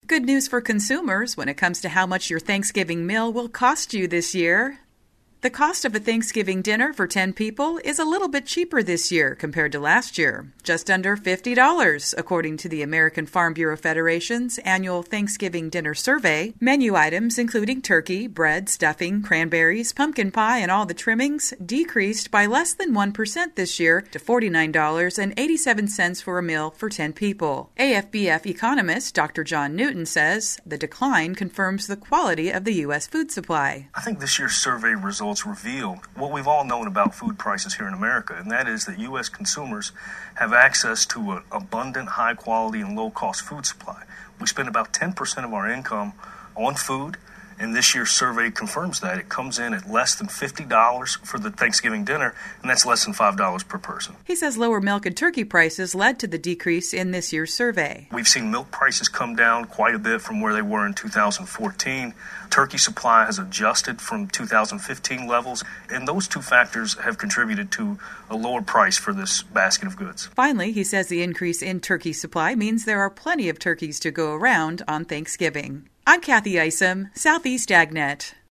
Good news for consumers when it comes to how much your Thanksgiving meal will cost you this year. The cost of a Thanksgiving dinner for 10 people is a little bit cheaper this year compared to last year, just under $50, according to the American Farm Bureau Federation's annual Thanksgiving dinner survey. Menu items including turkey, bread, stuffing, cranberries, pumpkin pie, and all the trimmings decreased by less than 1% this year to $49.87 for a meal for 10 people. AFBF economist Dr. John Newton says the decline confirms the quality of the U.S. food supply. I think this year's survey results reveal what we've all known about food prices here in America, and that is that U.S. consumers have access to an abundant, high-quality, and low-cost food supply. We spend about 10% of our income on food, and this year's survey confirms that. It comes in at less than $50 for the Thanksgiving dinner, and that's less than $5 per person. He says lower milk and turkey prices led to the decrease in this year's survey. We've seen milk prices come down quite a bit from where they were in 2014. Turkey supply has adjusted from 2015 levels, and those two factors have contributed to a lower price for this basket of goods. Finally, he says the increase in turkey supply means there are plenty of turkeys to go around on Thanksgiving. I'm Kathy Isom, Southeast AgNet.